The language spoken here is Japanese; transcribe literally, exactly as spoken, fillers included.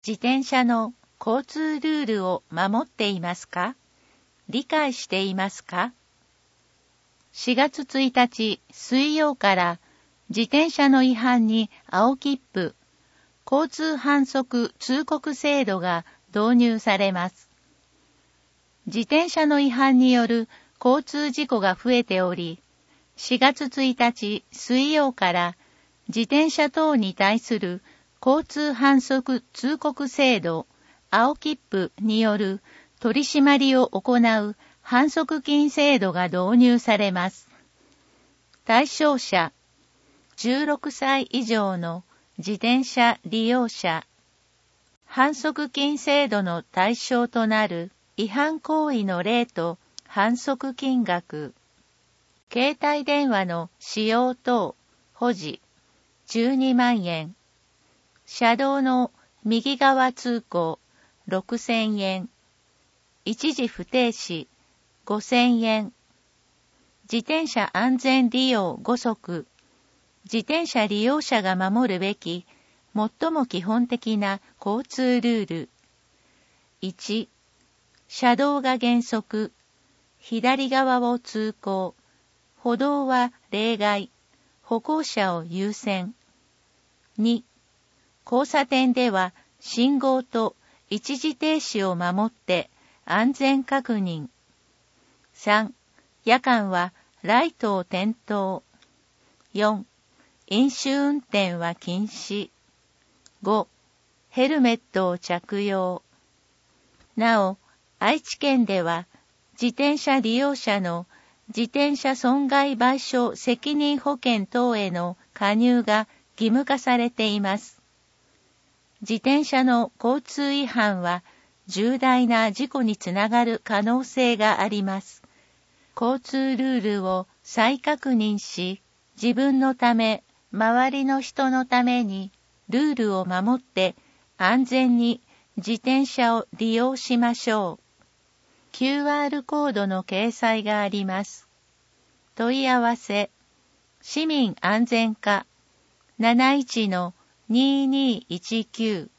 自転車の交通ルールを守っていますか？理解していますか？しがつついたち水曜から自転車の違反に青切符、交通反則通告制度が導入されます。自転車の違反による交通事故が増えており、しがつついたち水曜から自転車等に対する交通反則通告制度、青切符による取り締まりを行う反則金制度が導入されます。対象者、じゅうろくさい以上の自転車利用者、反則金制度の対象となる違反行為の例と反則金額、携帯電話の使用等保持じゅうにまんえん、車道の右側通行ろくせんえん、一時不停止ごせんえん、自転車安全利用ごそく、自転車利用者が守るべき最も基本的な交通ルール。いち、車道が原則、左側を通行、歩道は例外、歩行者を優先。に、交差点では信号と一時停止を守って安全確認。さん、夜間はライトを点灯。よん、飲酒運転は禁止。ご、ヘルメットを着用。なお、愛知県では自転車利用者の自転車損害賠償責任保険等への加入が義務化されています。自転車の交通違反は重大な事故につながる可能性があります。交通ルールを再確認し、自分のため、周りの人のためにルールを守って安全に自転車を利用しましょう。キューアール コードの掲載があります。問い合わせ、市民安全課 なないちのにーにーいちきゅう